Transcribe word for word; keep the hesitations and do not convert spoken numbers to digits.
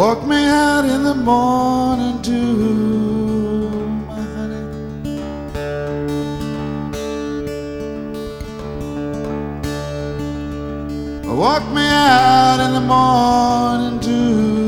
Walk me out in the morning dew, my honey. Walk me out in the morning dew.